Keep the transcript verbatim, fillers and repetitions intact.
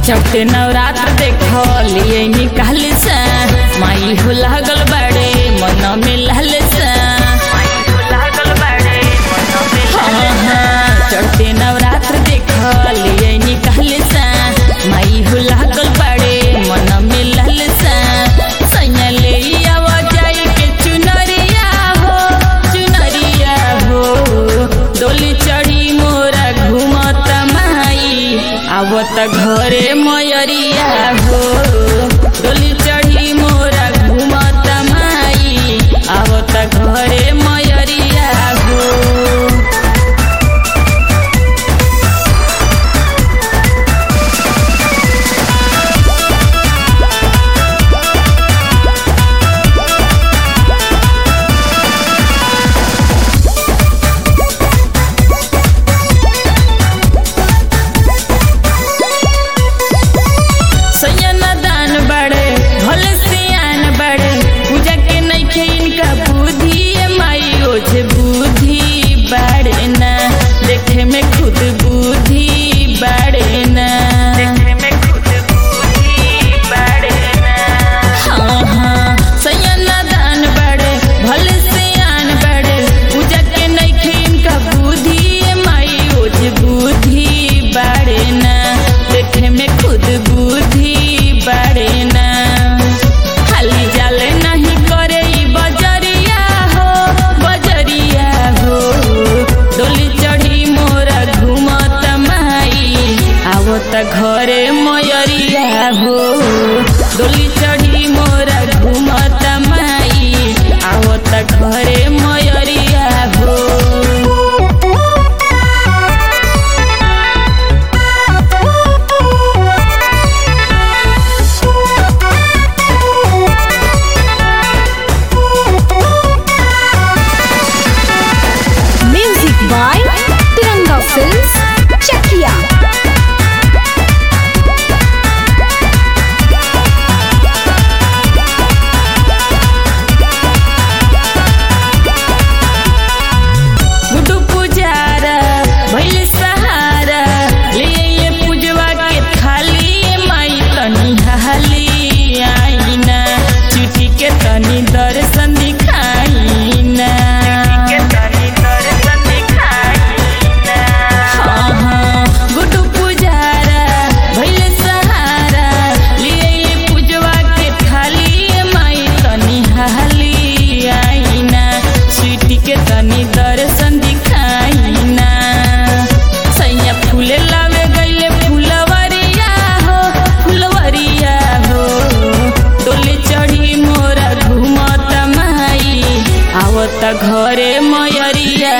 चौथे नवरात्र देखलिए निकाल से माई हो लागल बड़े मन में लाल से चौथे नवरात्र देखलिए निकाल से माई हो लागल बड़े मन में लाल से सैया ले आवा जाई के चुनरिया हो चुनरिया हो डोली चढ़ी मोरा घूमत माई आवत घरे मयरिया हो डोली चढ़ी मोरा घूमत माई आवत घरे मयरिया हो। बुद्धि बाड़े ना देखे में खुद बुद्धि बाड़े ना देखे में खुद बुद्धि बाड़े ना हाँ हाँ सैया दान बाड़े भले सियान बाड़े पूजा के नइखे इनका बुद्धि माई ओझ बुद्धि बाड़े ना देखे में खुद बुद्धि बाड़े ना खाली जाले नहीं करे बजरिया हो बजरिया हो डोली चढ़ी मोरा घूमत माई आवत घरे मयरिया हो डोली चढ़ी मोरा घूमत माई आवत घरे मयरिया हो। तनी दर्शन दिखाई ना तनी दर्शन दिखाई ना हाँ हाँ गुड्डू पुजारा भइले सहारा लिए पूजवा के थाली माई तनी हाली आई ना स्वीटी के तनी दर्शन दिखाई ना सैया फूले लावे गईले फुलवरिया हो फुलवरिया हो डोली चढ़ी मोरा घूमत माई आवत घरे मयरिया